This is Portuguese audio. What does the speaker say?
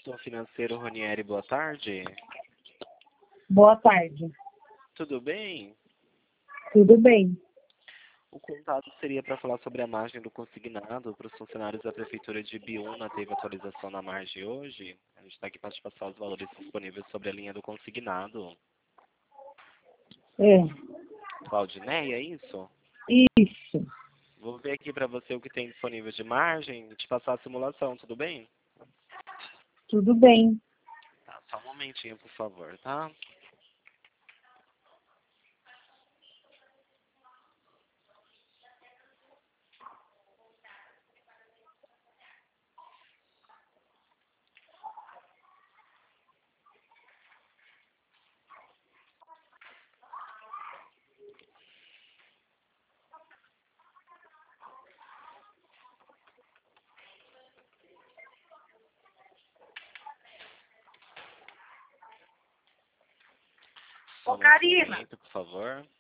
Consultor Financeiro Ronieri, boa tarde. Boa tarde. Tudo bem? Tudo bem. O contato seria para falar sobre a margem do consignado para os funcionários da Prefeitura de Ibiúna. Teve atualização na margem hoje. A gente está aqui para te passar os valores disponíveis sobre a linha do consignado. É, Claudineia, é isso? isso. Vou ver aqui para você o que tem disponível de margem e te passar a simulação, tudo bem? Tudo bem. Tá, só um momentinho, por favor, tá? Só um Karina. momento, por favor.